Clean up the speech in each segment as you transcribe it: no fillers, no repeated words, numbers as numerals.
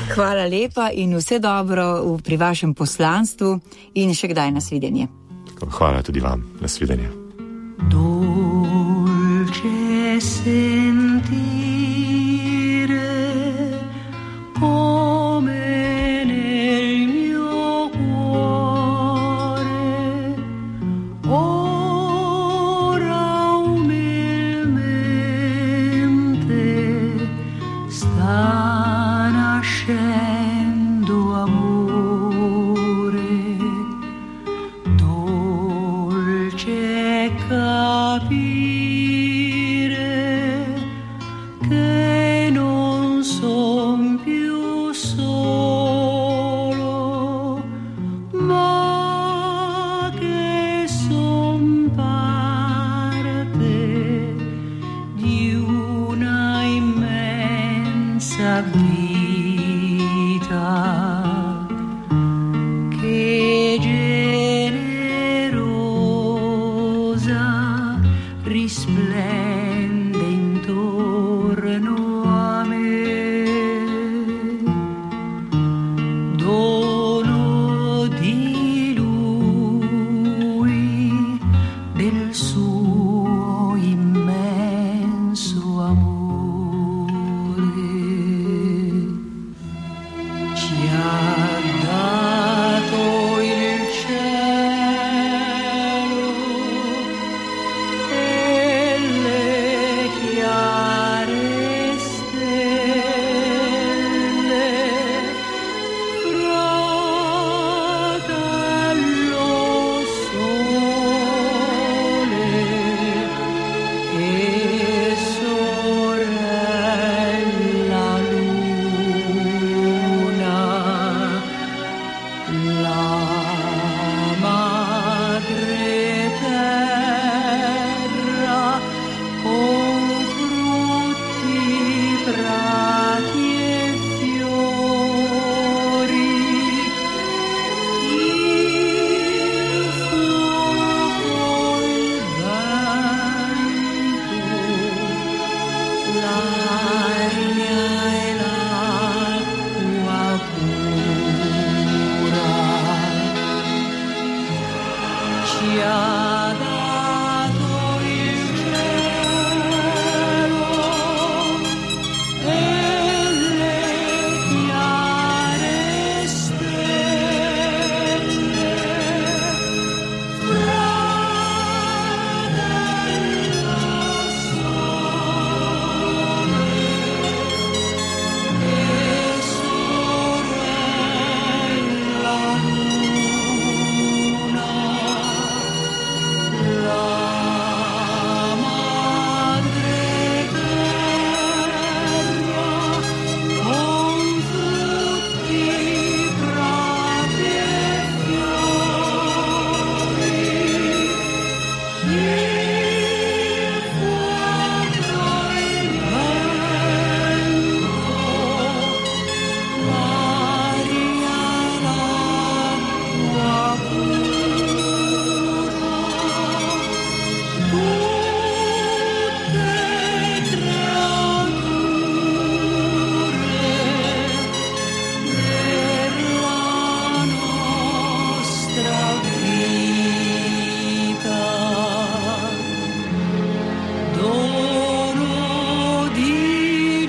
Hvala lepa in vse dobro pri vašem poslanstvu in še kdaj nasvidenje. Hvala tudi vam, nasvidenje. Dolce sentire come nel mio cuore ora umilmente sta nascendo amore, dolce capire che non son più solo, ma che son parte di una immensa vita che generosa risplende intorno a me, dono di lui, del suo immenso amore. Ci ha dato il cielo e le chiare stelle, fratello sole e sorella luna, la madre terra con frutti, prati e fiori, il fuoco, il vento, l'aria e l'acqua pura. Ci ha dato il cielo e le chiare stelle, fratello sole e sorella luna, la madre terra con frutti, prati e fiori, il fuoco, il vento, l'aria, l'acqua pura, tutte creature per la nostra vita, dono di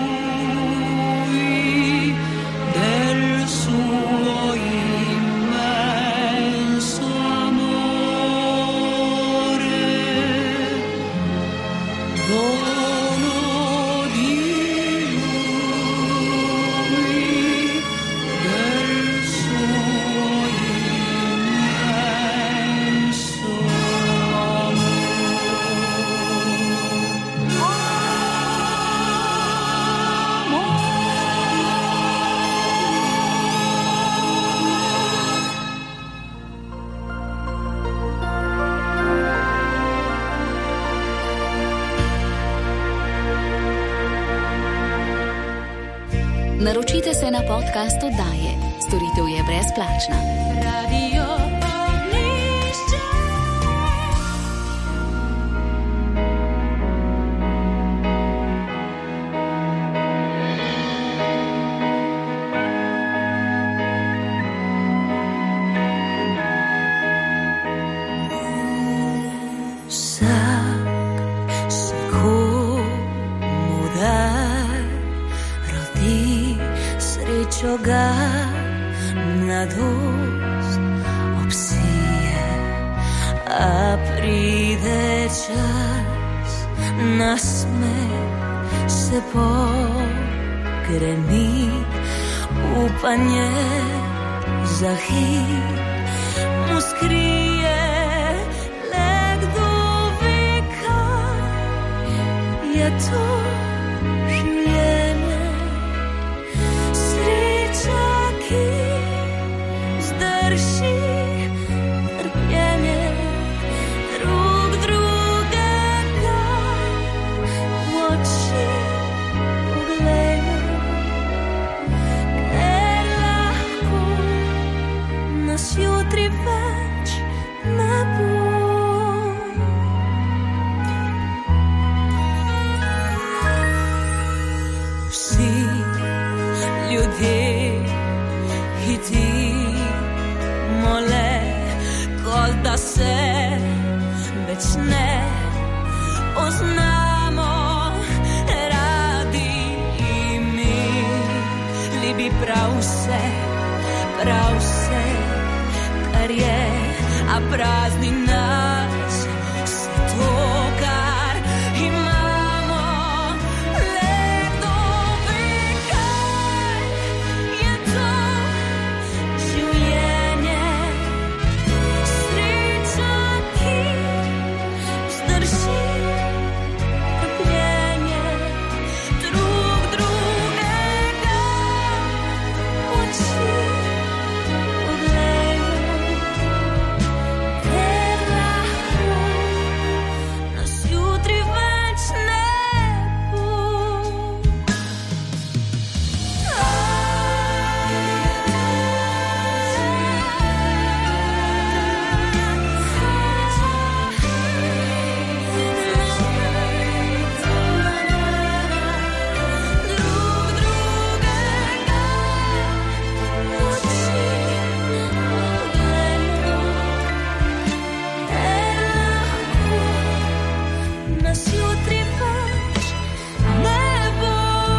lui, del suo immenso amore, dono di lui, del suo immenso Naročite se na podcast oddaje. Storitev je brezplačna. radio Ognjišče. Srećo ga mladost opsije, a pride čas, nasmeh se pokreni, upanje za hit mu skrije lek do veka. Je to življenje, sreča, ki zdrži trpljenje drug drugega v oči poglejmo, ker lahko nas jutri več ne bo. Vsi ljudje hitimo le, kot da se več ne poznamo, radi imeli bi prav vse, kar je, a prazni nas vse to, kar imamo. Le kdo ve, kaj je to življenje, sreča, ki zdrži trpljenje drug drugega v oči poglejmo, ker lahko nas jutri več ne bo. Nas jutri več ne bo.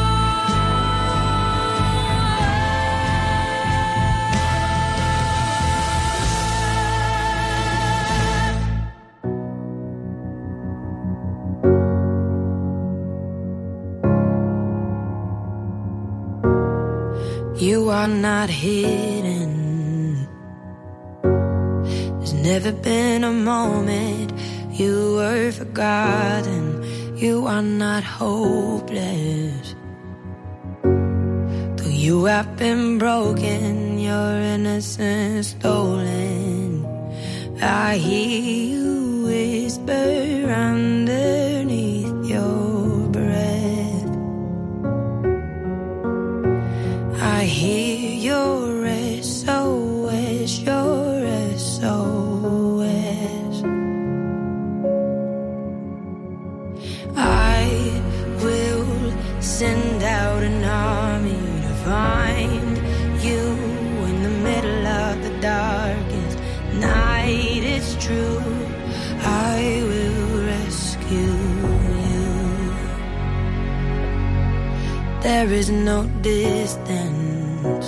You are not hidden. There's never been a moment you were forgotten. You are not hopeless. Though you have been broken, your innocence stolen, I hear you whisper underneath your breath. I hear your SOS, your SOS. I will send out an army to find you in the middle of the darkest night. It's true, I will rescue you. There is no distance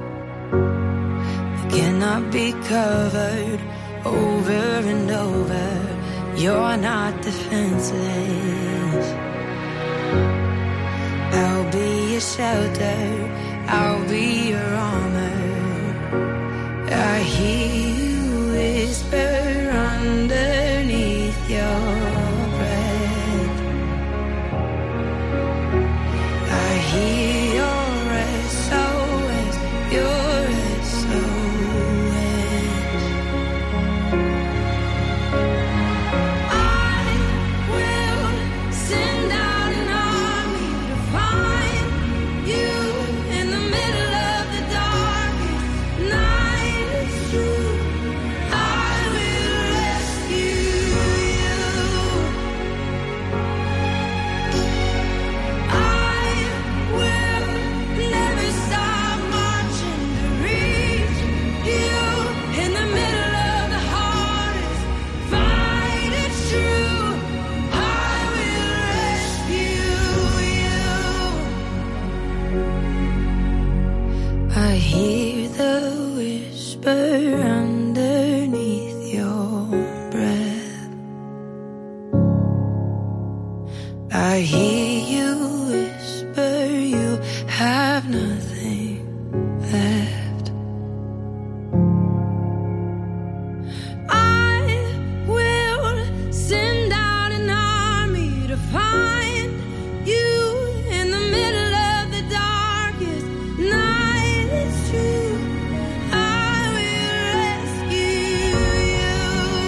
that cannot be covered over and over. You're not defenseless. I'll be your shelter, I'll be your armor. I hear you whisper underneath your breath. I hear your SOS, your SOS. I will send out an army to find you in the middle of the darkest night. It's true. hear the whisper underneath your breath. I hear you whisper you have nothing left. I will send out an army to find you in the middle of the darkest night. It's true, I will rescue you.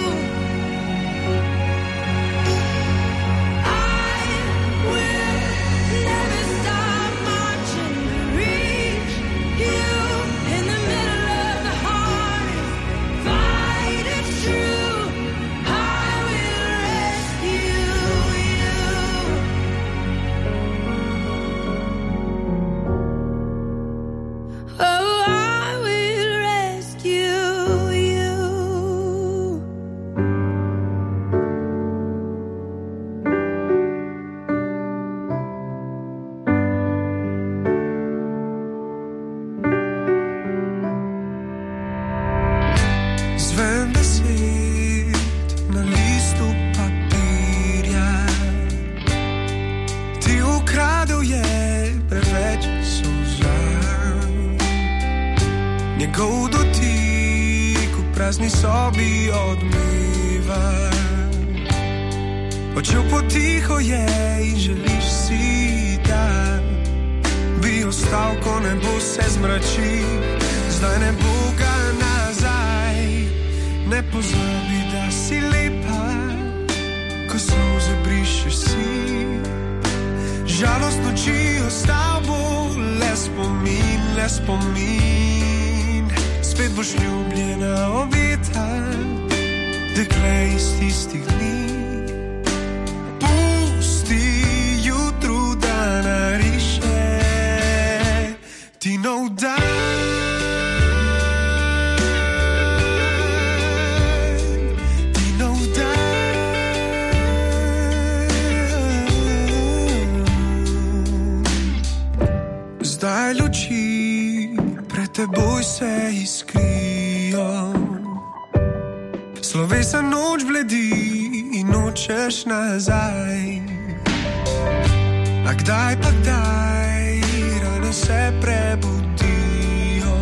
I will never stop marching to reach you in the middle of the hardest fight. It's true, I will rescue you. Oh, I will rescue you. Zvem besed na listu papirja. Ti ukradel je preveč solza. Njegov dotik v prazni sobi odmeva. Odšel potiho je in želiš si, da bi ostal, ko nebo se zmrači. Zdaj ne bo ga nazaj. Ne pozabi, da si lepa, ko solze brišeš si. Žalost noči ostal bo le spomin, le spomin. Spet boš ljubljena, obeta, dekle iz tistih dni. Pusti jutru, da nariše ti nov dan. Ti nov dan. Zdaj luči pred teboj se iskrijo. Slovesa noč bledi in nočeš nazaj. A kdaj pa kdaj rane se prebudijo.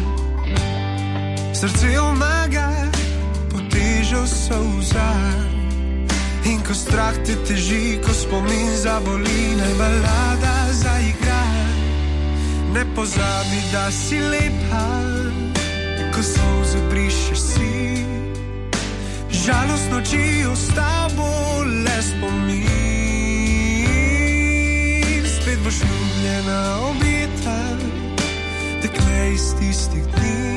Srce omaga pod težo solza. In ko strah te teži, ko spomin zaboli, naj balada zaigra. Ne pozabi, da si lepa, ko solze brišeš si. Žalost noči ostal bo le spomin. Spet boš ljubljena, obeta, dekle iz tistih dni.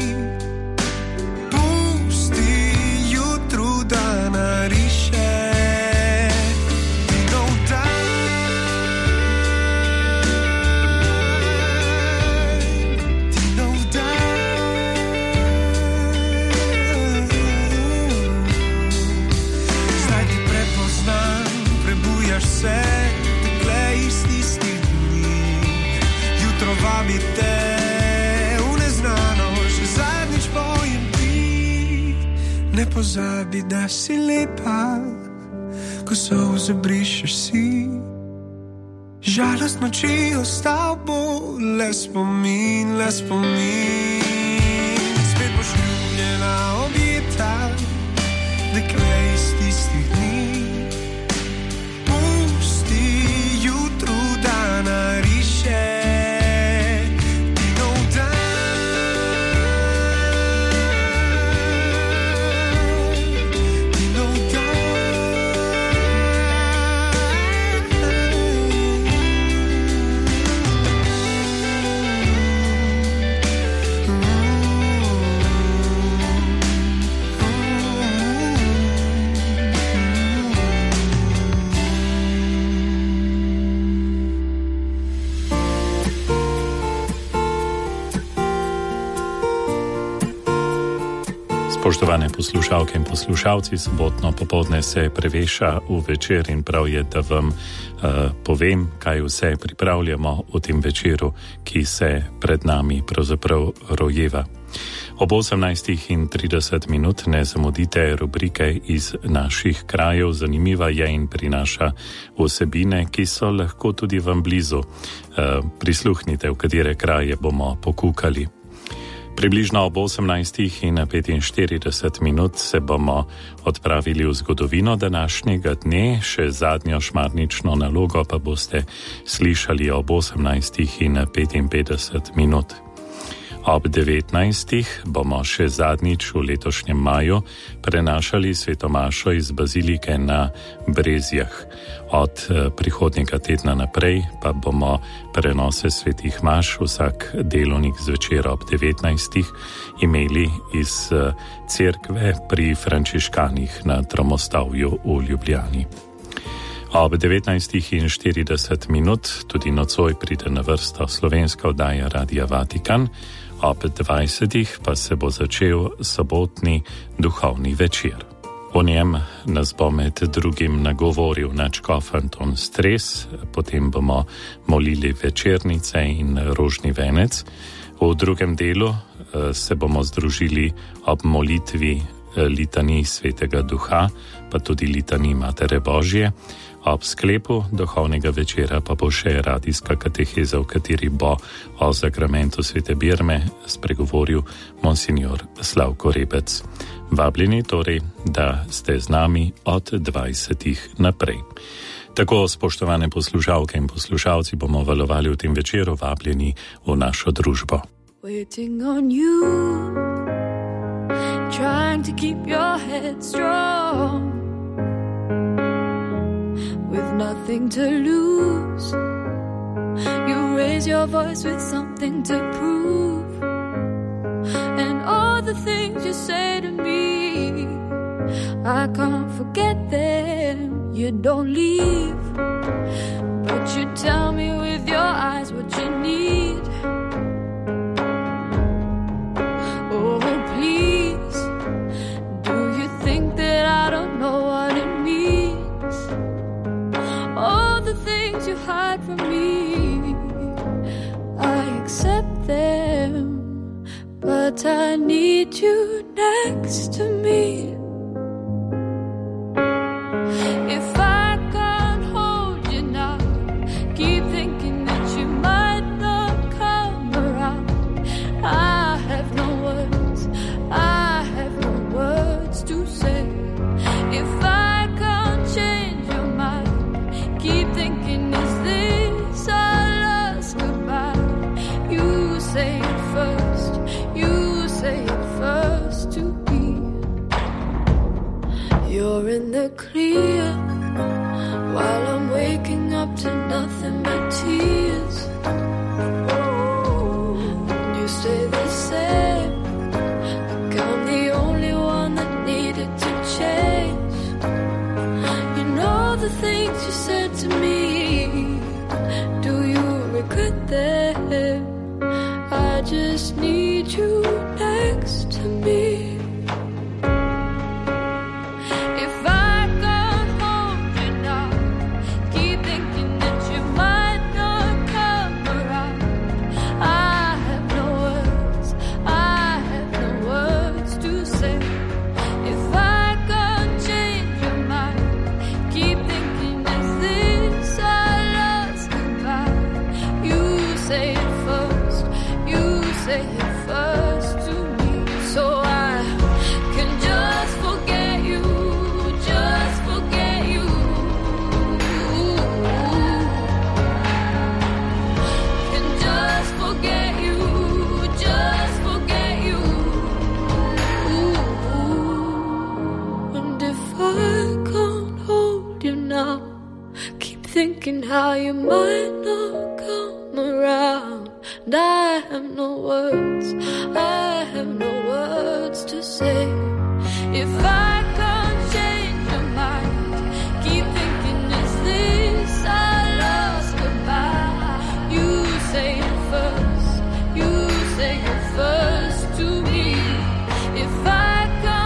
Pusti jutru, da nariše ti nov dan. Ti nov dan. Zdaj ti prepoznam, prebujaš se, dekle iz tistih dni. Jutro vabi te v neznano, še zadnjič pojem ti. Ne pozabi, da si lepa, ko solze brišeš si. Žalost noči ostal bo le spomin, le spomin. Spet boš ljubljena, objeta, dekle iz tistih dni. Pusti jutru, da nariše ti nov dan. Ti nov dan. Spoštovane poslušalke in poslušalci, sobotno popoldne se preveša v večer in prav je, da vam povem, kaj vse pripravljamo v tem večeru, ki se pred nami pravzaprav rojeva. Ob 18:30 ne zamudite rubrike iz naših krajev, zanimiva je in prinaša vsebine, ki so lahko tudi vam blizu. Prisluhnite, v katere kraje bomo pokukali. Približno ob 18:45 se bomo odpravili v zgodovino današnjega dne, še zadnjo šmarnično nalogo pa boste slišali ob 18:55. Ob 19. bomo še zadnjič v letošnjem maju prenašali svetomašo iz bazilike na Brezjah. Od prihodnjega tedna naprej pa bomo prenose svetih maš vsak delovnik zvečer ob 19. imeli iz cerkve pri Frančiškanih na Tromostavju v Ljubljani. Ob 19:40 tudi nocoj pride na vrsto slovenska oddaja Radia Vatikan, ob 20. pa se bo začel sobotni duhovni večer. O njem nas bo med drugim nagovoril nadškof Anton Stres, potem bomo molili večernice in rožni venec. V drugem delu se bomo združili ob molitvi litanij Svetega Duha, pa tudi litanij Matere Božje. Ob sklepu duhovnega večera pa bo še radijska kateheza, v kateri bo o zakramentu Svete Birme spregovoril monsignor Slavko Rebec. Vabljeni torej, da ste z nami od 20. naprej. Tako, spoštovane poslušalke in poslušalci, bomo valovali v tem večeru, vabljeni v našo družbo. Waiting on you, trying to keep your head strong, with nothing to lose. You raise your voice with something to prove, and all the things you say to me, I can't forget them. You don't leave, but you tell me with your eyes what you need. Oh, please, do you think that I don't know what it means? All the things you hide from me, I accept them, but I need you next to me. If I can't hold you now, keep thinking that you might not come around. I have no words, I have no words to say. If I can't change your mind, keep thinking, is this our last goodbye? You say it first, you say it first to me. You're in the clear, while I'm waking up to nothing but tears. You stay the same, like I'm the only one that needed to change. You know the things you said to me, do you regret them? I just need you next to me. If I can't hold you now, keep thinking that you might not come around. I have no words, I have no words to say. If I can't change your mind, keep thinking, is this our last goodbye? You say it first, you say it first to me, so I can just forget you, just forget you. Can just forget you, just forget you. And if I can't hold you now, keep thinking how you might not come around. And I have no words, I have no words to say. If I can't change your mind, keep thinking, is this our last goodbye? You say it first, you say it first to me. If I can't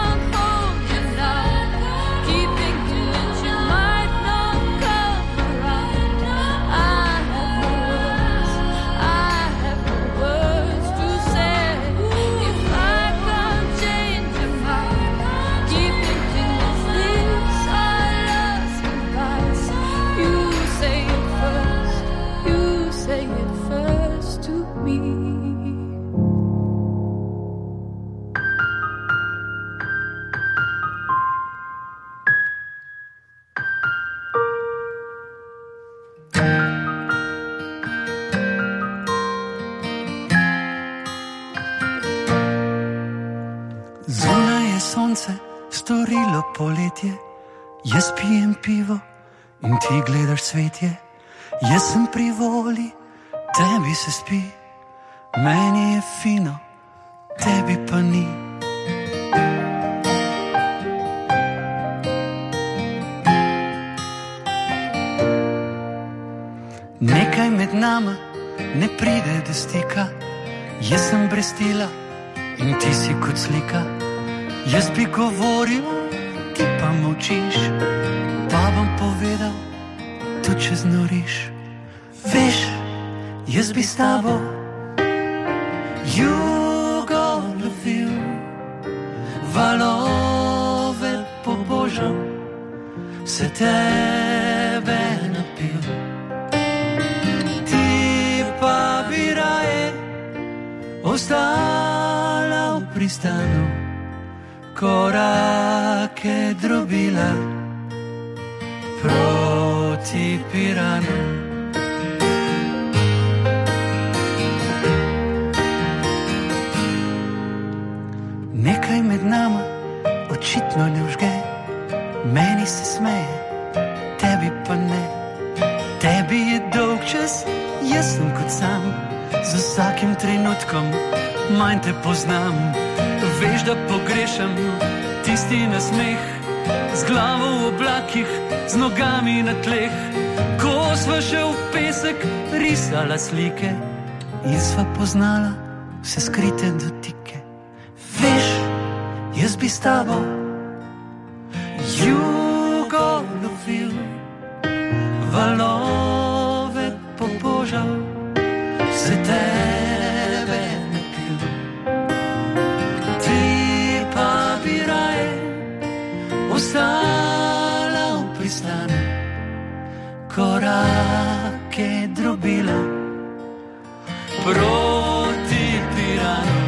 sonce storilo poletje. Jaz pijem pivo in ti gledaš svetje. Jaz sem pri voli, tebi se spi. Meni je fino, tebi pa ni. Nekaj med nama ne pride do stika. Jaz sem brestila in ti si kot slika. Jaz bi govoril, ti pa molčiš. Pa bom povedal, to če znoriš. Veš, jaz bi s tabo jugo lovil, valove pobožal, se tebe napil. Pa bi raje ostala v pristanu, korake drobila proti Piranu. Nekaj med nama očitno ne vžge, meni se smeje, tebi pa ne. Tebi je dolg čas, jaz sem kot sam, z vsakim trenutkom manj te poznam. Veš, da pogrešam tisti nasmeh, z glavo v oblakih, z nogami na tleh. Ko sva še v pesek risala slike in sva poznala vse skrite dotike. Veš, jaz bi s tabo jugo lovil, valove pobožal, se tebe napil. Ti pa bi raje ostala v pristanu, korake drobila proti Piranu.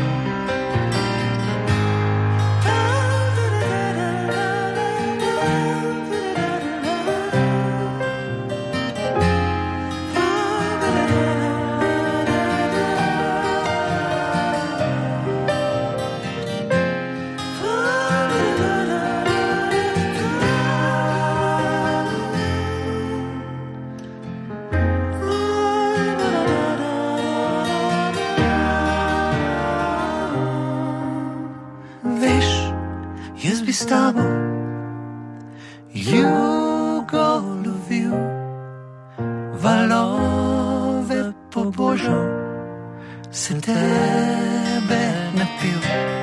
S tabo jugo lovil, valove pobožal, se tebe napil.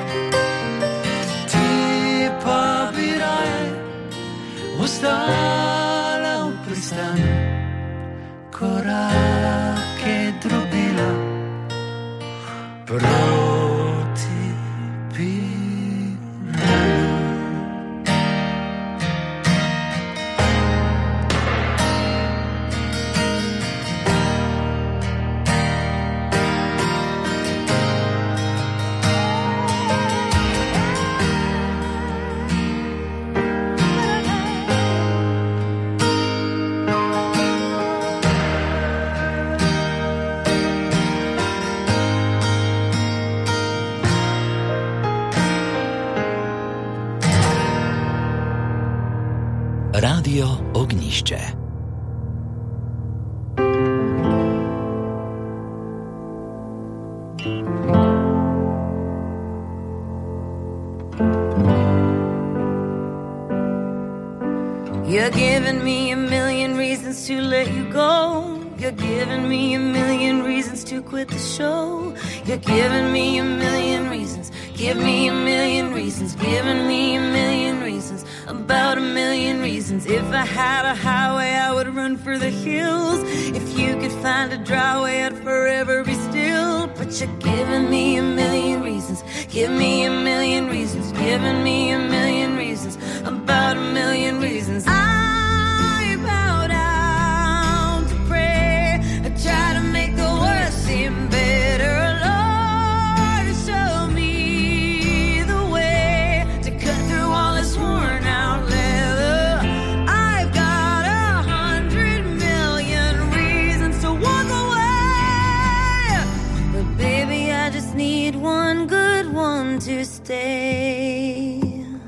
Ti pa bi raje ostala v pristanu, korake drobila proti Piranu. Radio Ognišče. You're giving me a million reasons to let you go. You're giving me a million reasons to quit the show. You're giving me a million reasons. Give me a million reasons. Giving me a million reasons. About a million reasons. If I had a highway, I would run for the hills. If you could find a dry way, I'd forever be still. But you're giving me a million reasons. Give me a million reasons. Giving me a million reasons. About a million reasons. I bow down to pray. I try to make the worst seem better. Lord, show me the way to cut through all this worn out leather. I've got 100 million reasons to walk away, but baby, I just need one good one to stay.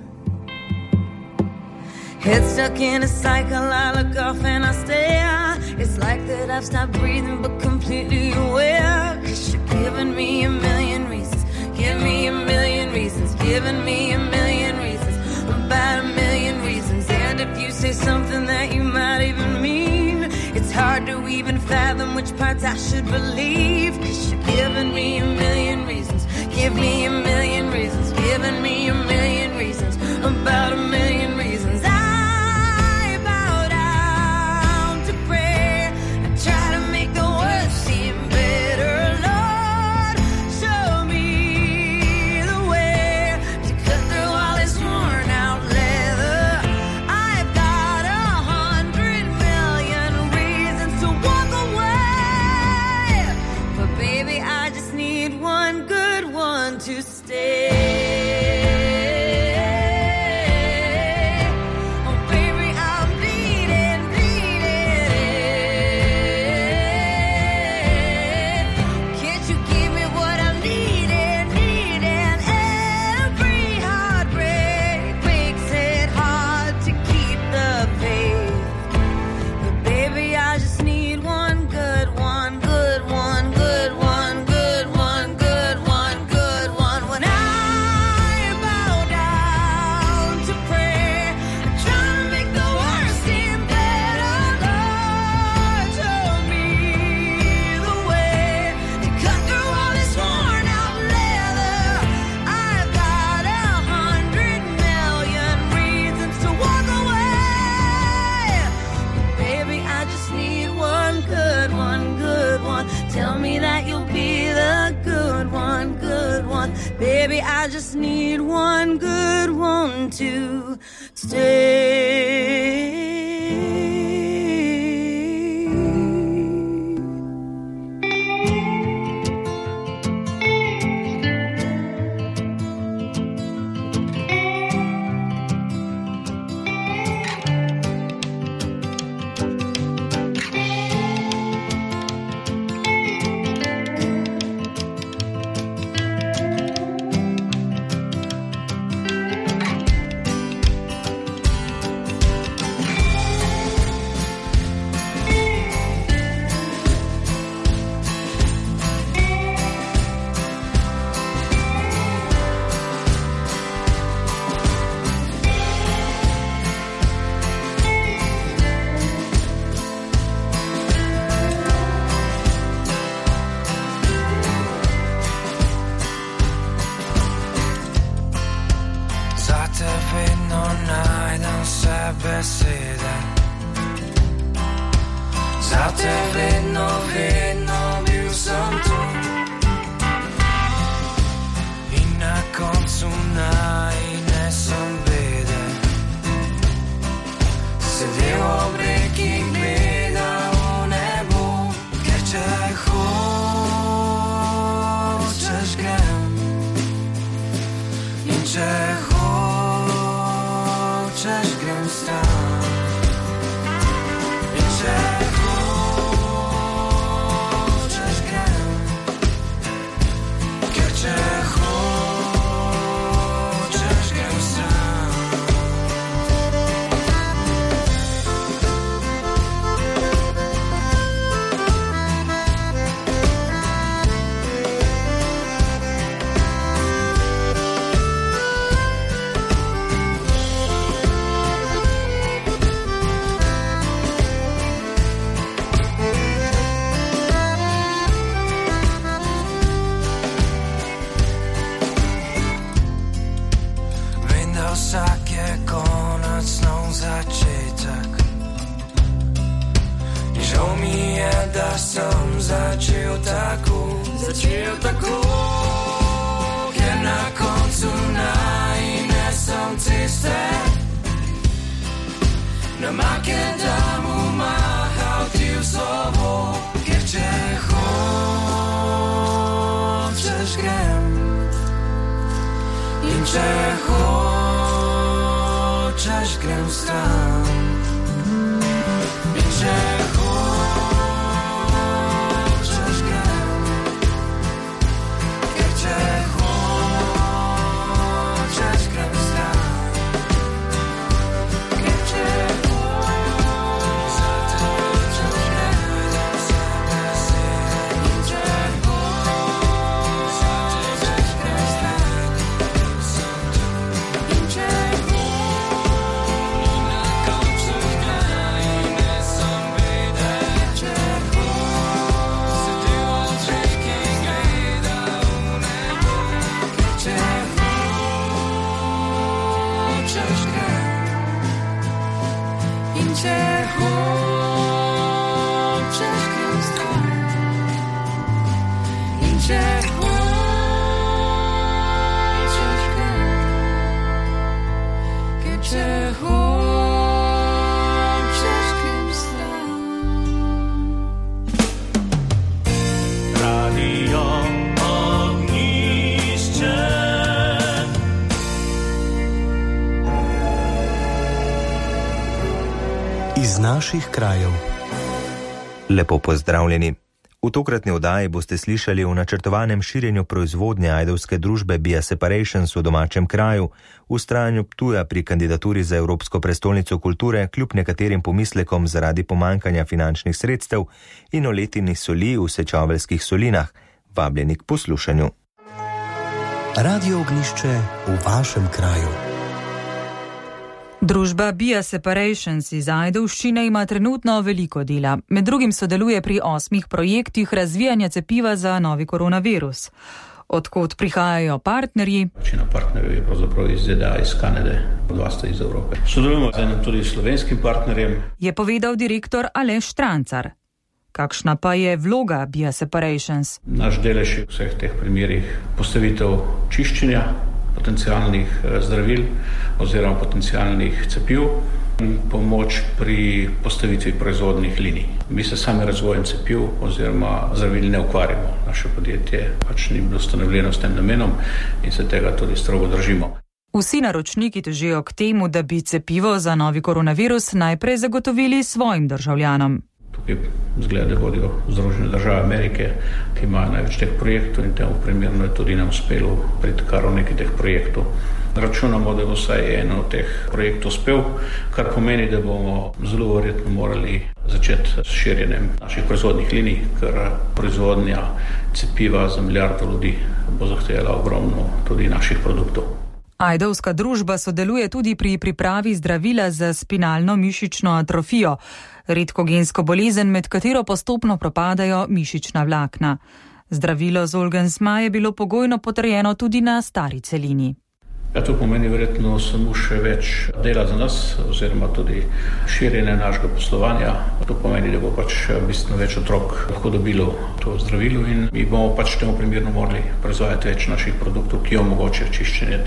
Head stuck in a cycle, I look off and I stare. It's like that I've stopped breathing but completely aware. 'Cause you're giving me a million reasons. Give me a million reasons. Giving me a million reasons. About a million reasons. And if you say something that you might even mean, it's hard to even fathom which parts I should believe. 'Cause you're giving me a million reasons. Give me a million reasons. Giving me a million reasons. About a million reasons. I bow down to prayer. I try to make the worst seem better. Lord, show me the way to cut through all this worn out leather. I've got 100 million reasons to walk away, but baby, I just need one good one to stay. Baby, I just need one good one to stay. Za te vedno, vedno bil sem tu. In na koncu najnesem bede. Sedel ob reki, gledal v nebo. Ker če hočeš grem. In če hočeš grem stran. In če začel tako, ker na koncu najnesem ceste. Na Makedamu mahal ti v sobo, ker če hočeš grem. In če hočeš grem stran. In če Get iz naših krajev. Lepo pozdravljeni. V tokratni oddaji boste slišali o načrtovanem širjenju proizvodnje ajdovske družbe Bia Separations v domačem kraju, vztrajanju Ptuja pri kandidaturi za Evropsko prestolnico kulture kljub nekaterim pomislekom zaradi pomankanja finančnih sredstev in o letini soli v Sečoveljskih solinah. Vabljeni k poslušanju. Radio Ognjišče v vašem kraju. Družba Bia Separations iz Ajdovščine ima trenutno veliko dela. Med drugim sodeluje pri 8 projektih razvijanja cepiva za novi koronavirus. Odkot prihajajo partnerji? Večina partnerjev je pravzaprav iz ZDA, iz Kanade, 2 sta iz Evrope. Sodelujemo z enim tudi slovenskim partnerjem. Je povedal direktor Aleš Štrancar. Kakšna pa je vloga Bia Separations? Naš delež je v vseh teh primerih postavitev čiščenja potencialnih zdravil oziroma potencialnih cepiv in pomoč pri postavitvi proizvodnih linij. Mi se sami razvojem cepiv oziroma zdravil ne ukvarjamo. Naše podjetje pač ni bilo ustanovljeno s tem namenom in se tega tudi strogo držimo. Vsi naročniki težijo k temu, da bi cepivo za novi koronavirus najprej zagotovili svojim državljanom. Tukaj zgleda vodijo Združene države Amerike, ki imajo največ teh projektov in temu primerno je tudi nam uspelo priti kar v nekaj teh projektov. Računamo, da bo vsaj eno od teh projektov uspel, kar pomeni, da bomo zelo verjetno morali začeti s širjenjem naših proizvodnih linij, ker proizvodnja cepiva za milijardo ljudi bo zahtevala ogromno tudi naših produktov. Ajdovska družba sodeluje tudi pri pripravi zdravila za spinalno mišično atrofijo, redko gensko bolezen, med katero postopno propadajo mišična vlakna. Zdravilo Zolgensma je bilo pogojno potrjeno tudi na stari celini. Ja, to pomeni verjetno samo še več dela za nas, oziroma tudi širjenje našega poslovanja. To pomeni, da bo pač bistveno več otrok lahko dobilo to zdravilo in mi bomo pač temu primerno morali proizvajati več naših produktov, ki omogočajo čiščenje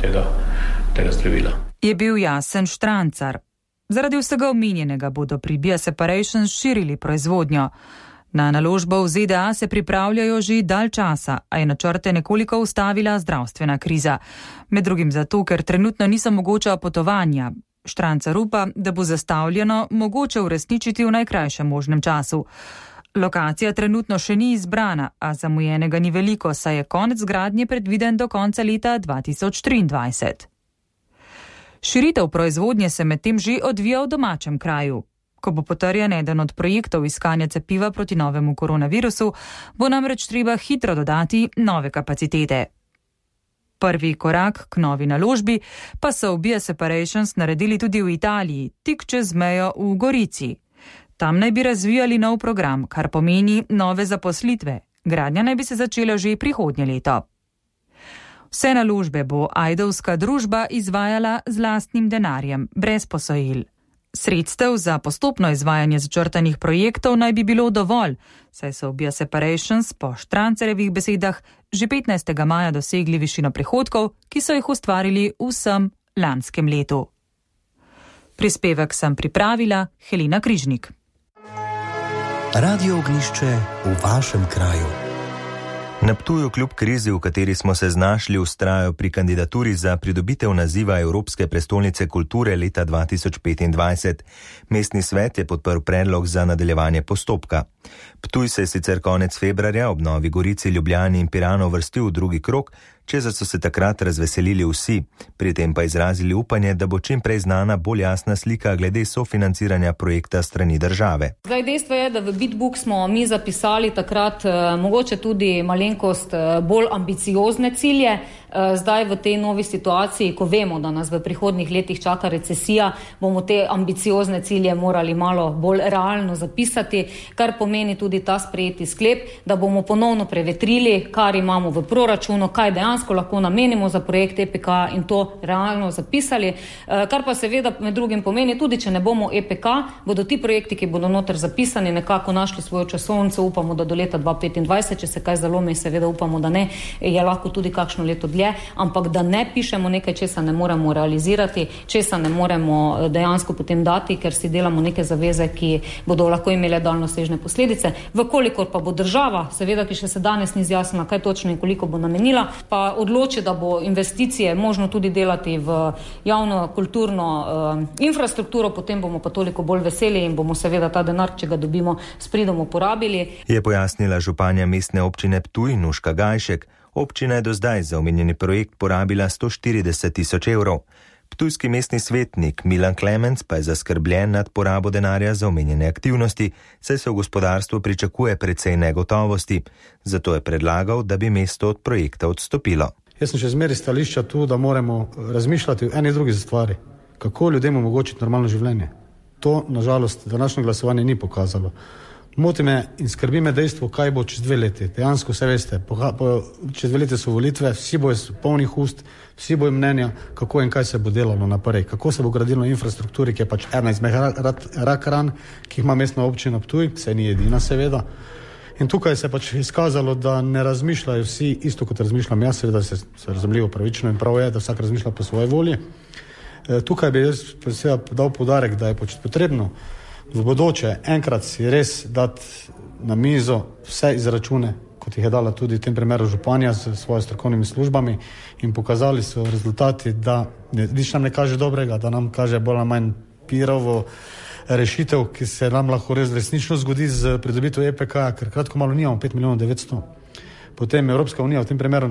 tega zdravila. Je bil jasen Štrancar. Zaradi vsega omenjenega bodo pri Bia Separations širili proizvodnjo. Na naložbo v ZDA se pripravljajo že dalj časa, a je načrte nekoliko ustavila zdravstvena kriza. Med drugim zato, ker trenutno niso mogoča potovanja. Štrancar upa, da bo zastavljeno mogoče uresničiti v najkrajšem možnem času. Lokacija trenutno še ni izbrana, a zamujenega ni veliko, saj je konec gradnje predviden do konca leta 2023. Širitev proizvodnje se medtem že odvija v domačem kraju. Ko bo potrjen eden od projektov iskanja cepiva proti novemu koronavirusu, bo namreč treba hitro dodati nove kapacitete. Prvi korak k novi naložbi pa so v Bia Separations naredili tudi v Italiji, tik čez mejo v Gorici. Tam naj bi razvijali nov program, kar pomeni nove zaposlitve. Gradnja naj bi se začela že prihodnje leto. Vse naložbe bo ajdovska družba izvajala z lastnim denarjem, brez posojil. Sredstev za postopno izvajanje začrtanih projektov naj bi bilo dovolj, saj so v Bia Separations po Štrancarjevih besedah že 15. maja dosegli višino prihodkov, ki so jih ustvarili v vsem lanskem letu. Prispevek sem pripravila Helena Križnik. Radio Ognjišče v vašem kraju. Na Ptuju kljub krizi, v kateri smo se znašli, vztrajajo pri kandidaturi za pridobitev naziva Evropske prestolnice kulture leta 2025. Mestni svet je podprl predlog za nadaljevanje postopka. Ptuj se je sicer konec februarja ob Novi Gorici, Ljubljani in Piranu vrstil v drugi krog, česar so se takrat razveselili vsi, pri tem pa izrazili upanje, da bo čim prej znana bolj jasna slika glede sofinanciranja projekta strani države. Zdaj dejstvo je, da v Bitbook smo mi zapisali takrat mogoče tudi malenkost bolj ambiciozne cilje. Zdaj v tej novi situaciji, ko vemo, da nas v prihodnjih letih čaka recesija, bomo te ambiciozne cilje morali malo bolj realno zapisati, kar pomeni tudi ta sprejeti sklep, da bomo ponovno prevetrili, kar imamo v proračunu, kaj dejansko lahko namenimo za projekt EPK in to realno zapisali, kar pa seveda med drugim pomeni, tudi če ne bomo EPK, bodo ti projekti, ki bodo noter zapisani, nekako našli svojo časovnico, upamo, da do leta 2025, če se kaj zalomi, seveda upamo, da ne, je lahko tudi kakšno leto dlje. dlje, ampak da ne pišemo nekaj, česa ne moremo realizirati, česa ne moremo dejansko potem dati, ker si delamo neke zaveze, ki bodo lahko imele daljnosežne posledice. Vkolikor pa bo država, seveda, ki še se danes ni zjasnila, kaj točno in koliko bo namenila, pa odloči, da bo investicije možno tudi delati v javno kulturno infrastrukturo, potem bomo pa toliko bolj veseli in bomo seveda ta denar, če ga dobimo, s pridom uporabili. Je pojasnila županja mestne občine Ptuj Nuška Gajšek. Občina je do zdaj za omenjeni projekt porabila 140 000 evrov. Ptujski mestni svetnik Milan Klemenc pa je zaskrbljen nad porabo denarja za omenjene aktivnosti, saj se v gospodarstvu pričakuje precej negotovosti. Zato je predlagal, da bi mesto od projekta odstopilo. Jaz sem še zmeri stališča tu, da moramo razmišljati o eni drugi stvari. Kako ljudem omogočiti normalno življenje? To, nažalost, današnje glasovanje ni pokazalo. Moti me in skrbi me dejstvo, kaj bo čez 2 leti. Dejansko vse veste, čez 2 leti so volitve, vsi bojo polnih ust, vsi bojo mnenja, kako in kaj se bo delalo naprej, kako se bo gradilo infrastrukturi, ki je pač ena izmed rak ran, ki jih ima mestna občina Ptuj, se ni edina seveda. In tukaj se pač izkazalo, da ne razmišljajo vsi isto, kot razmišljam jaz, seveda se razumljivo pravično in prav je, da vsak razmišlja po svoji volji. Tukaj bi jaz seveda dal poudarek, da je pač potrebno v bodoče enkrat si res dati na mizo vse izračune, kot jih je dala tudi v tem primeru županja s svojimi strokovnimi službami in pokazali so rezultati, da nič nam ne kaže dobrega, da nam kaže bolj ali manj pirovo rešitev, ki se nam lahko res resnično zgodi z pridobitev EPK, ker kratko malo nimamo 5 900 000. Potem Evropska unija v tem primeru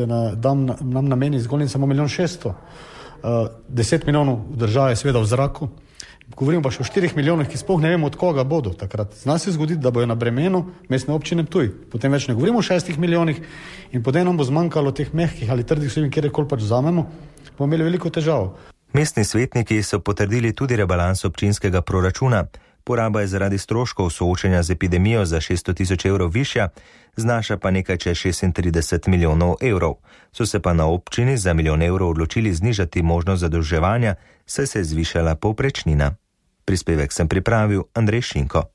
nam nameni zgolj in samo 1 600 000. 10 milijonov v državi je seveda v zraku. Govorimo pa še o 4 milijonih, ki sploh ne vemo, od koga bodo takrat. Zna se zgoditi, da bojo na bremenu mestne občine Ptuj. Potem več ne govorimo o 6 milijonih in potem nam bo zmanjkalo teh mehkih ali trdih vsebin, kjerkoli pač vzamemo, bomo imeli veliko težav. Mestni svetniki so potrdili tudi rebalans občinskega proračuna. Poraba je zaradi stroškov soočenja z epidemijo za 600 000 evrov višja, znaša pa nekaj čez 36 milijonov evrov. So se pa na občini za 1 milijon evrov odločili znižati možnost zadolževanja, saj se je zvišala povprečnina. Prispevek sem pripravil Andrej Šinko.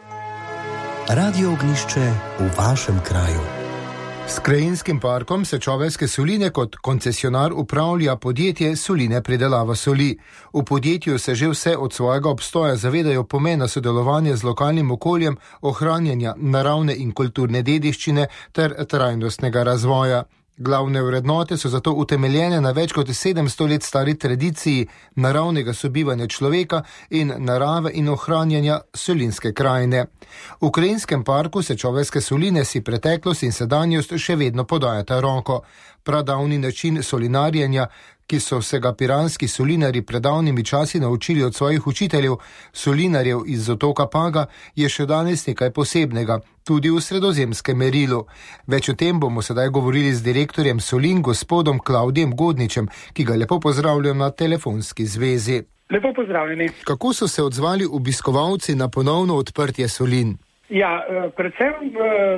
Radio Ognjišče v vašem kraju. S krajinskim parkom Sečoveljske soline kot koncesionar upravlja podjetje Soline pridelava soli. V podjetju se že vse od svojega obstoja zavedajo pomena sodelovanja z lokalnim okoljem, ohranjanja naravne in kulturne dediščine ter trajnostnega razvoja. Glavne vrednote so zato utemeljene na več kot 700 let stari tradiciji naravnega sobivanja človeka in narave in ohranjanja solinske krajine. V krajinskem parku Sečoveljske soline si preteklost in sedanjost še vedno podajata roko. Pradavni način solinarjenja, ki so se ga piranski solinari pred davnimi časi naučili od svojih učiteljev, solinarjev iz otoka Paga, je še danes nekaj posebnega, tudi v sredozemskem merilu. Več o tem bomo sedaj govorili z direktorjem Solin, gospodom Klavdijem Godničem, ki ga lepo pozdravljam na telefonski zvezi. Lepo pozdravljeni. Kako so se odzvali obiskovalci na ponovno odprtje Solin? Ja, predvsem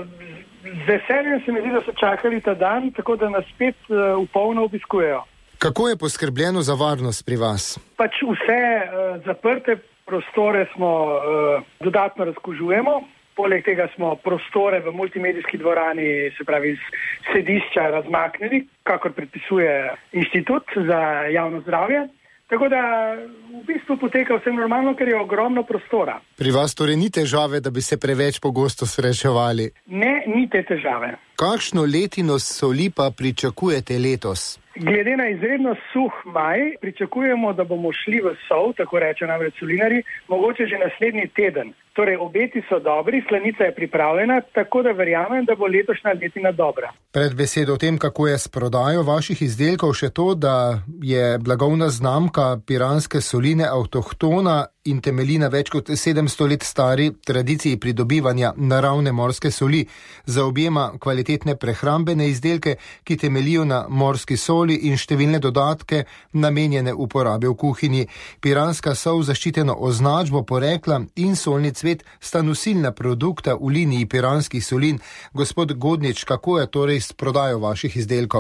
z veseljem se mi zdi, da so čakali ta dan, tako da nas spet v polno obiskujejo. Kako je poskrbljeno za varnost pri vas? Pač vse zaprte prostore smo dodatno razkužujemo. Poleg tega smo prostore v multimedijski dvorani, se pravi sedišča, razmaknili, kakor predpisuje Inštitut za javno zdravje. Tako da v bistvu poteka vse normalno, ker je ogromno prostora. Pri vas torej ni težave, da bi se preveč pogosto srečevali? Ne, ni te težave. Kakšno letino soli pa pričakujete letos? Glede na izredno suh maj, pričakujemo, da bomo šli v sol, tako rečejo namreč solinarji, mogoče že naslednji teden. Torej, obeti so dobri, slanica je pripravljena, tako da verjamem, da bo letošnja letina dobra. Pred besedo o tem, kako je s prodajo vaših izdelkov, še to, da je blagovna znamka piranske soline avtohtona in temelji na več kot 700 let stari tradiciji pridobivanja naravne morske soli, zaobjema kvalitetne prehrambene izdelke, ki temeljijo na morski soli in številne dodatke namenjene uporabe v kuhinji. Piranska sol, zaščiteno označbo porekla in solni cvet sta nosilna produkta v liniji piranskih solin. Gospod Godnič, kako je torej s prodajo vaših izdelkov?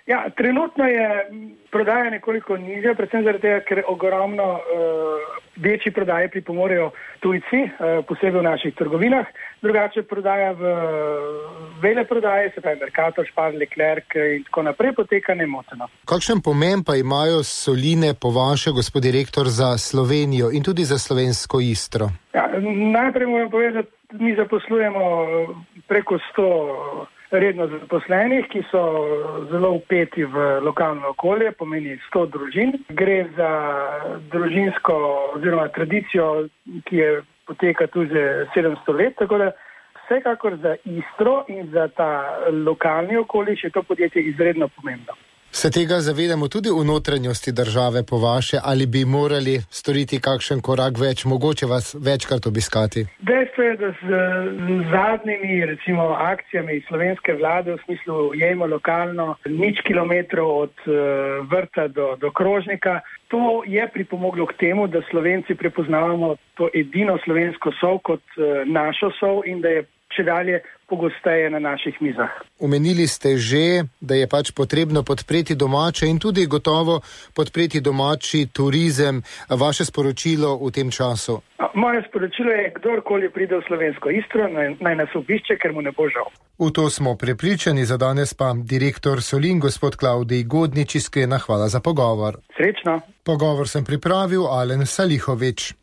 Ja, trenutno je prodaja nekoliko nižja, predvsem zaradi tega, ker ogromno večji prodaje pripomorejo tujci, posebej v naših trgovinah. Drugače prodaja v veleprodaji, se pravi Mercator, Spar, Leclerc in tako naprej, poteka nemoteno. Kakšen pomen pa imajo soline po vaše, gospod direktor, za Slovenijo in tudi za slovensko Istro? Ja, najprej moram povedati, da mi zaposlujemo preko 100 redno zaposlenih, ki so zelo vpeti v lokalno okolje, pomeni 100 družin. Gre za družinsko oziroma tradicijo, ki je poteka tu že 700 let, tako da vsekakor za Istro in za ta lokalni okoliš je to podjetje izredno pomembno. Se tega zavedamo tudi v notranjosti države po vaše, ali bi morali storiti kakšen korak več, mogoče vas večkrat obiskati? Dejstvo je, da z zadnjimi recimo akcijami slovenske vlade v smislu jejmo lokalno 0 kilometrov od vrta do krožnika, to je pripomoglo k temu, da Slovenci prepoznavamo to edino slovensko sol kot našo sol in da je čedalje pogosteje na naših mizah. Omenili ste že, da je pač potrebno podpreti domače in tudi gotovo podpreti domači turizem. Vaše sporočilo v tem času? Moje sporočilo je, kdorkoli pride v slovensko Istro, naj nas obišče, ker mu ne bo žal. V to smo prepričani, za danes pa direktor Solin, gospod Klavdij Godnič, iskrena hvala za pogovor. Srečno. Pogovor sem pripravil Alen Salihovič.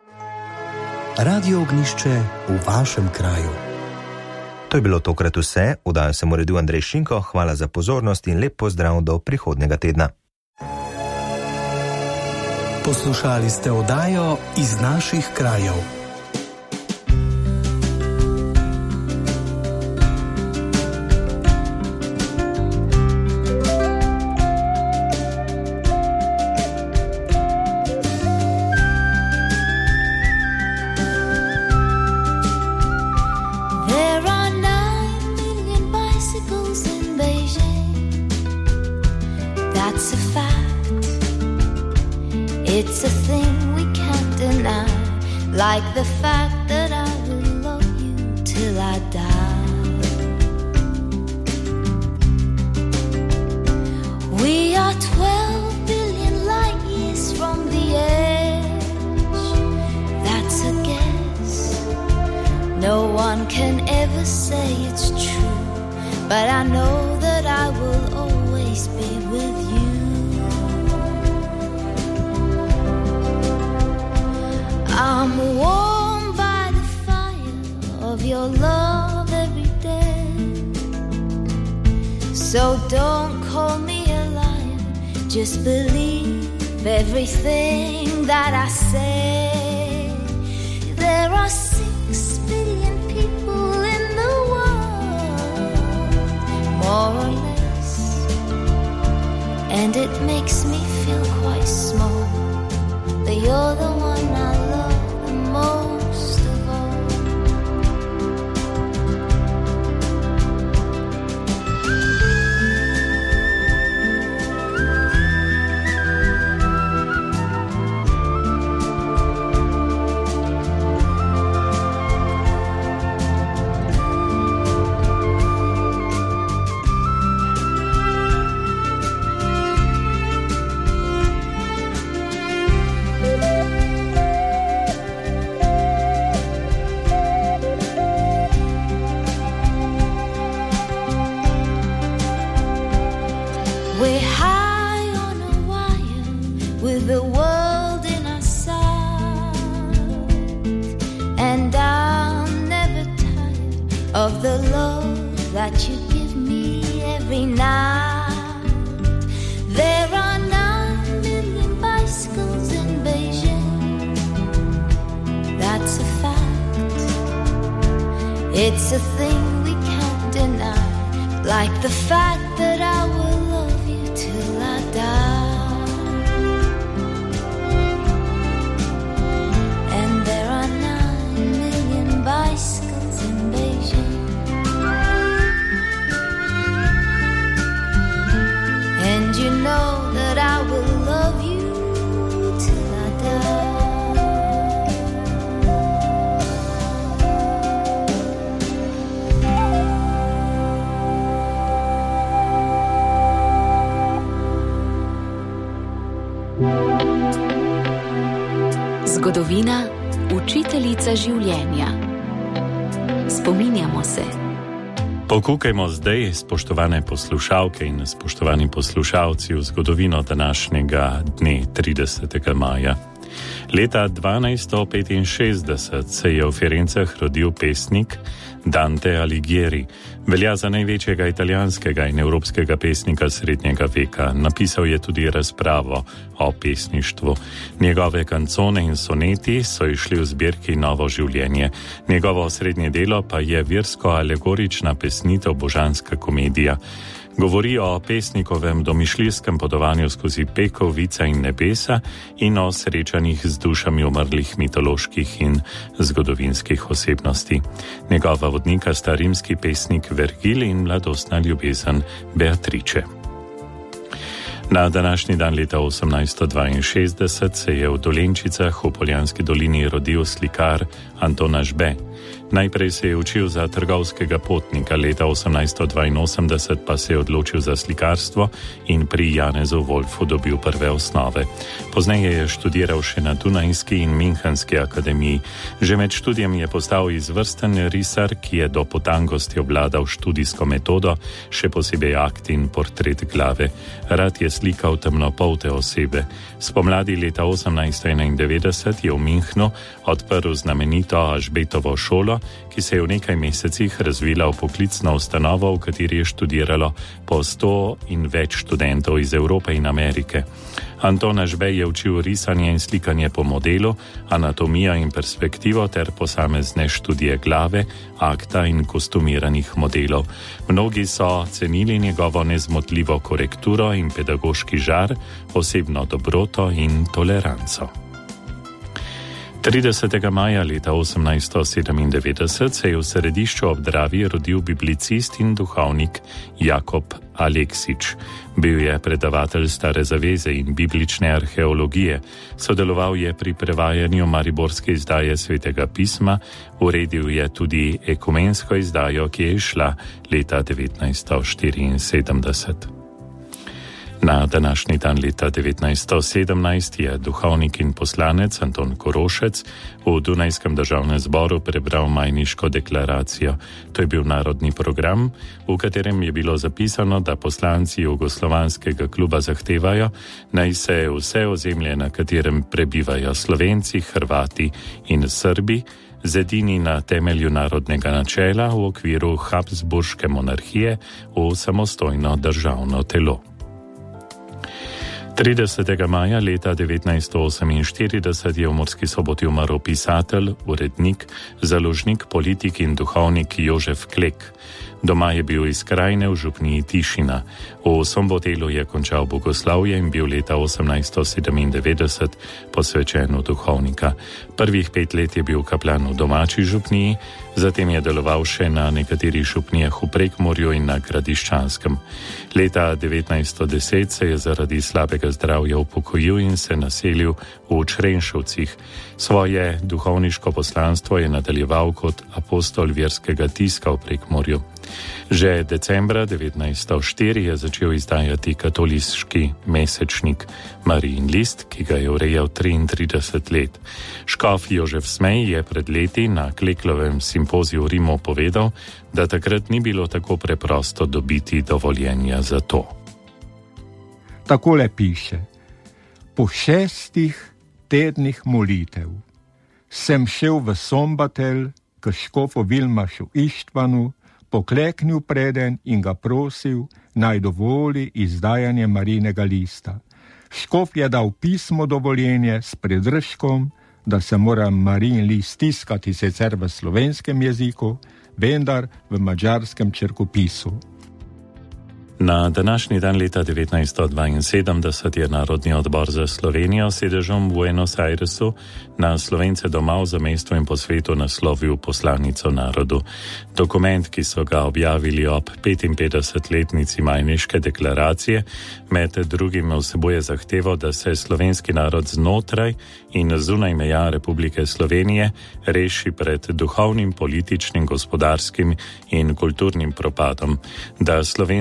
Radio Ognišče v vašem kraju. To je bilo tokrat vse, oddajo sem uredil Andrej Šinko, hvala za pozornost in lep pozdrav do prihodnega tedna. Poslušali ste oddajo Iz naših krajev. It's a thing we can't deny, like the fact that I will love you till I die. We are 12 billion light years from the edge. That's a guess. No one can ever say it's true, but I know that I will always be with you. I'm warmed by the fire of your love every day. So don't call me a liar, just believe everything that I say. There are 6 billion people in the world, more or less, and it makes me feel quite small, but you're the one I love most of all. Of the love that you give me every night. There are 9 million bicycles in Beijing. That's a fact. It's a thing we can't deny, like the fact that I will love you till I die. And there are 9 million bicycles in Beijing. And you know that I will love you till I die. Zgodovina, učiteljica življenja. Spominjamo se. Pokukajmo zdaj, spoštovane poslušalke in spoštovani poslušalci, v zgodovino današnjega dne 30. maja. Leta 1265 se je v Firencah rodil pesnik Dante Alighieri. Velja za največjega italijanskega in evropskega pesnika srednjega veka. Napisal je tudi razpravo o pesništvu. Njegove kancone in soneti so išli v zbirki Novo življenje. Njegovo osrednje delo pa je versko-alegorična pesnitev Božanska komedija. Govori o pesnikovem domišljijskem potovanju skozi pekel, vica in nebesa in o srečanjih z dušami umrlih mitoloških in zgodovinskih osebnosti. Njegova vodnika sta rimski pesnik Vergil in mladostna ljubezen Beatrice. Na današnji dan leta 1862 se je v Dolenčicah v Poljanski dolini rodil slikar Anton Ažbe. Najprej se je učil za trgovskega potnika, leta 1882 pa se je odločil za slikarstvo in pri Janezu Wolfu dobil prve osnove. Pozneje je študiral še na Dunajski in Münchenski akademiji. Že med študijem je postal izvrsten risar, ki je do potankosti obvladal študijsko metodo, še posebej akt in portret glave. Rad je slikal temnopolte osebe. Spomladi leta 1891 je v Münchnu odprl znamenito Ažbetovo šolo, ki se je v nekaj mesecih razvila v poklicno ustanovo, v kateri je študiralo po 100 in več študentov iz Evrope in Amerike. Anton Ažbe je učil risanje in slikanje po modelu, anatomijo in perspektivo ter posamezne študije glave, akta in kostumiranih modelov. Mnogi so cenili njegovo nezmotljivo korekturo in pedagoški žar, osebno dobroto in toleranco. 30. maja leta 1897 se je v Središču ob Dravi rodil biblicist in duhovnik Jakob Aleksič. Bil je predavatelj Stare zaveze in biblične arheologije. Sodeloval je pri prevajanju mariborske izdaje Svetega pisma, uredil je tudi ekumensko izdajo, ki je išla leta 1974. Na današnji dan leta 1917 je duhovnik in poslanec Anton Korošec v Dunajskem državnem zboru prebral Majniško deklaracijo. To je bil narodni program, v katerem je bilo zapisano, da poslanci Jugoslovanskega kluba zahtevajo, naj se vse ozemlje, na katerem prebivajo Slovenci, Hrvati in Srbi, zedini na temelju narodnega načela v okviru Habsburške monarhije v samostojno državno telo. 30. maja leta 1948 je v Murski Soboti umrl pisatelj, urednik, založnik, politik in duhovnik Jožef Klek. Doma je bil iz Krajine v župniji Tišina. V Sombotelu je končal bogoslavje in bil leta 1897 posvečen v duhovnika. Prvih 5 let je bil kaplan v domači župniji, zatem je deloval še na nekaterih župnijah v Prekmurju in na Gradiščanskem. Leta 1910 se je zaradi slabega zdravja upokojil in se naselil v Črenšovcih. Svoje duhovniško poslanstvo je nadaljeval kot apostol verskega tiska v Prekmurju. Že decembra 1904 je začel izdajati katoliški mesečnik Marijin list, ki ga je urejal 33 let. Škof Jožef Smej je pred leti na Kleklovem simpoziju v Rimu povedal, da takrat ni bilo tako preprosto dobiti dovoljenja za to. Takole piše: po 6 tednih molitev sem šel v Sombotel k škofu Vilmašu Ištvanu, pokleknil preden in ga prosil, naj dovoli izdajanje Marijinega lista. Škof je dal pismo dovoljenje s pridržkom, da se mora Marijin list tiskati sicer v slovenskem jeziku, vendar v madžarskem črkopisu. Na današnji dan leta 1972 je Narodni odbor za Slovenijo s sedežem v Buenos Airesu na Slovence doma v zamejstvu in po svetu naslovil poslanico narodu. Dokument, ki so ga objavili ob 55-letnici Majniške deklaracije, med drugim vsebuje zahtevo, da se slovenski narod znotraj in zunaj meja Republike Slovenije reši pred duhovnim, političnim, gospodarskim in kulturnim propadom, da slovenski človek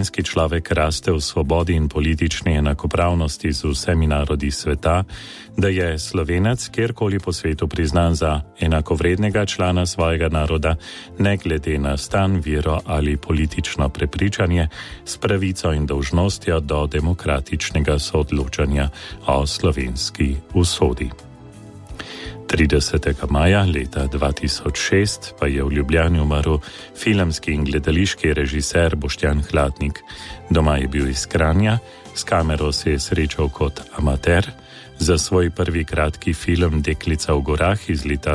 človek raste v svobodi in politični enakopravnosti z vsemi narodi sveta, da je Slovenec kjerkoli po svetu priznan za enakovrednega člana svojega naroda, ne glede na stan, vero ali politično prepričanje, s pravico in dolžnostjo do demokratičnega soodločanja o slovenski usodi. 30. maja leta 2006 pa je v Ljubljani umrl filmski in gledališki režiser Boštjan Hladnik. Doma je bil iz Kranja, s kamero se je srečal kot amater. Za svoj prvi kratki film Deklica v gorah iz leta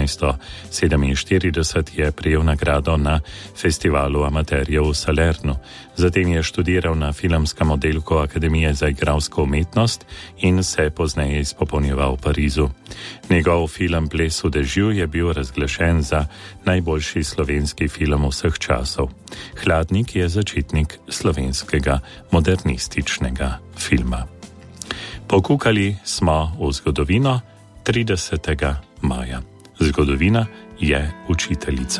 1947 je prejel nagrado na festivalu amaterjev v Salernu. Zatem je študiral na filmskem oddelku Akademije za igralsko umetnost in se pozneje izpopolnjeval v Parizu. Njegov film Ples v dežju je bil razglašen za najboljši slovenski film vseh časov. Hladnik je začetnik slovenskega modernističnega filma. Pokukali smo v zgodovino 30. maja. Zgodovina je učiteljica.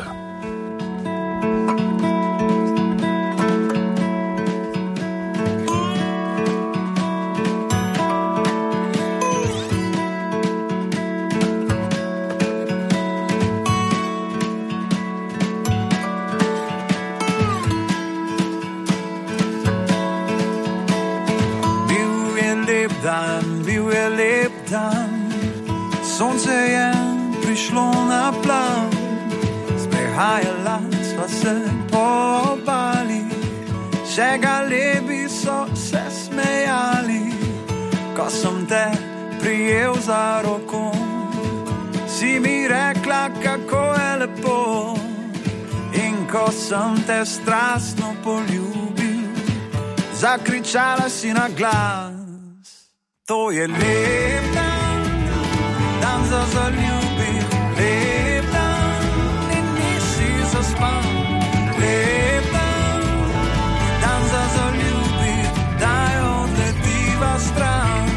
Bil je lep dan, sonce je prišlo na plan, sprehajala sva se po obali, še galebi so se smejali. Ko sem te prijel za roko, si mi rekla, kako je lepo, in ko sem te strastno poljubil, zakričala si na glas. To je lep dan, dan za zaljubiti, lep dan in nisi zaspan. Lep dan, dan za zaljubiti, daj odletiva stran.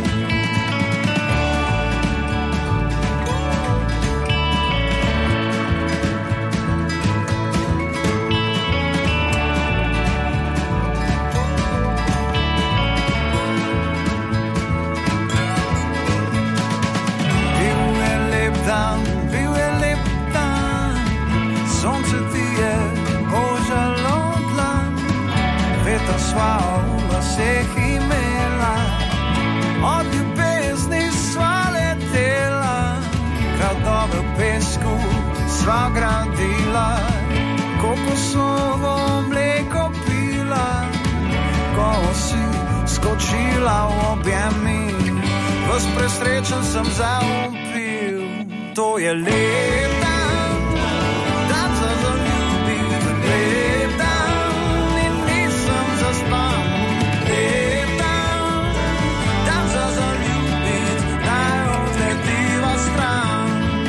Bil je lep dan, sonce ti je ožalo dlan, veter sva v laseh imela, od ljubezni sva letela, gradove v pesku sva gradila, kokosovo mleko pila, ko si skočila v objemi, ves presrečen sem zaupil. To je lep dan, dan za zaljubiti, lep dan in nisem zaspan. Lep dan, dan za zaljubiti, naj odletiva stran.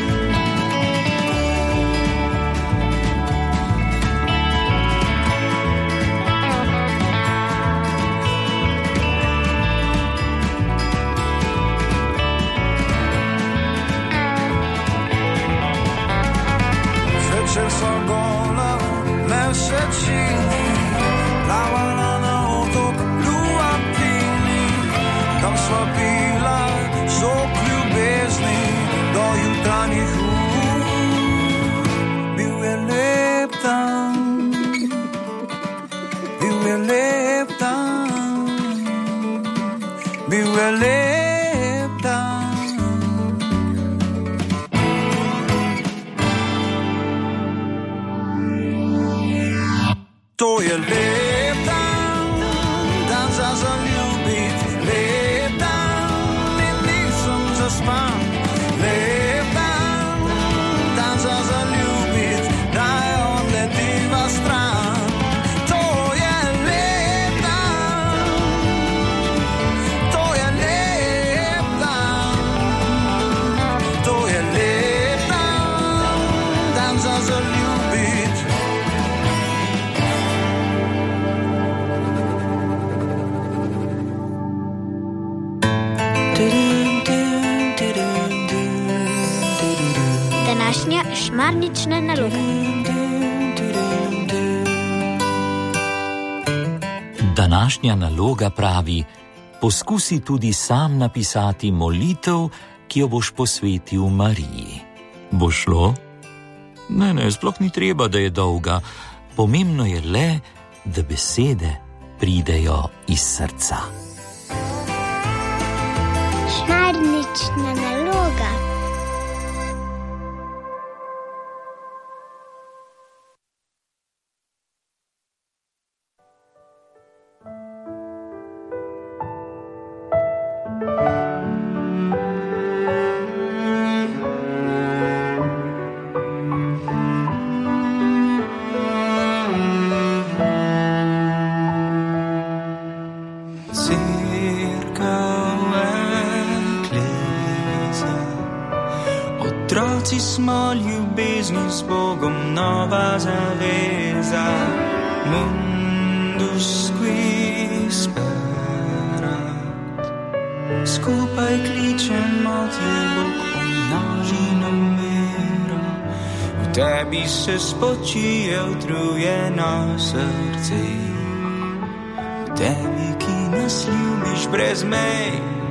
Če so gola mesečini, plavala na otok Luapini, tam sva pila sok ljubezni do jutranjih ur. Bil je lep dan, bil je lep dan, bil je lep dan. To je lep dan, dan za zaljubiti, lep dan in nisem zaspan. Lep dan, dan za zaljubiti, naj odletiva stran. To je lep dan, to je lep dan, to je lep dan, dan za zaljubiti. Današnja šmarnična naloga. Današnja naloga pravi: poskusi tudi sam napisati molitev, ki jo boš posvetil Mariji. Bo šlo? Ne, sploh ni treba, da je dolga. Pomembno je le, da besede pridejo iz srca. Šmarnična naloga. Otroci smo ljubezni z Bogom, nova zaveza. Mundus qui sperat. Skupaj kličemo ti, Bog, pomnoži nam vero. V tebi se spočije utrujeno srce. V tebi, ki nas ljubiš brez mej.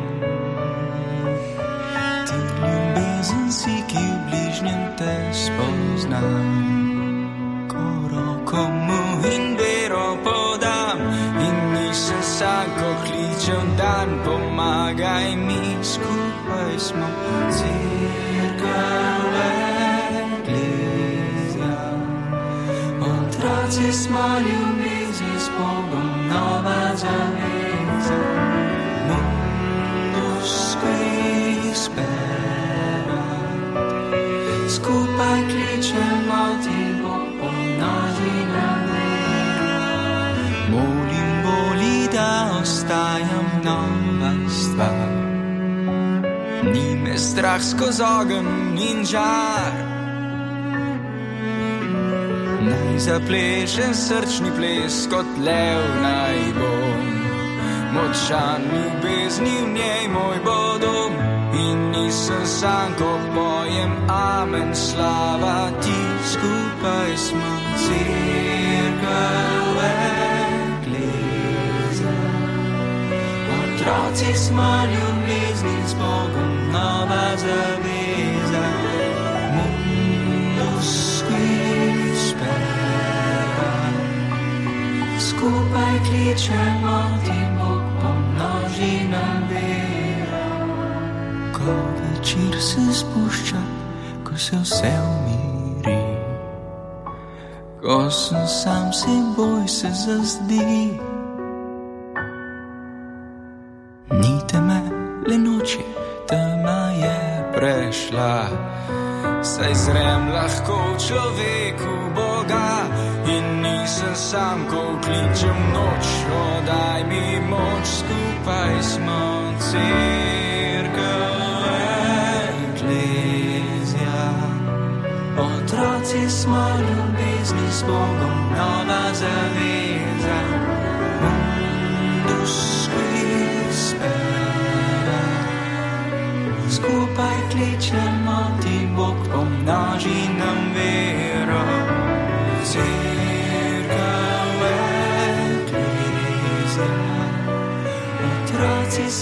Si, ki v bližnjem te spoznam, ko roko mu in vero podam, in nisem sam, ko kličem dan, pomagaj mi, skupaj smo cerkev eklezija. Otroci smo ljubezni z Bogom, nova zaveza. Mundus qui sperat. Skupaj kličemo ti, Bog, pomnoži nam vero. Molim, boli, da ostajam nova stvar. Ni me strah skozi ogenj in žar. Naj zaplešem srčni ples kot lev naj bom. Močan ljubezni v njej moj bo dom. In nisem sam, ko pojem amen, slava ti, skupaj smo cerkev eklezija. Otroci smo ljubezni z Bogom, nova zaveza. Mundus qui sperat. Skupaj kličemo ti, Bog, pomnoži nam vero. Ko večer se spušča, ko se vse umiri, ko sem sam seboj se zazdi. Ni teme, le noč je, tema je prešla, saj zrem lahko v človeku Boga. In nisem sam, ko kličem noč, daj mi moč, skupaj smo cerkev. Otroci smo ljubezni z Bogom, nova zaveza. Mundus qui sperat. Skupaj kličemo ti, Bog, pomnoži nam vero.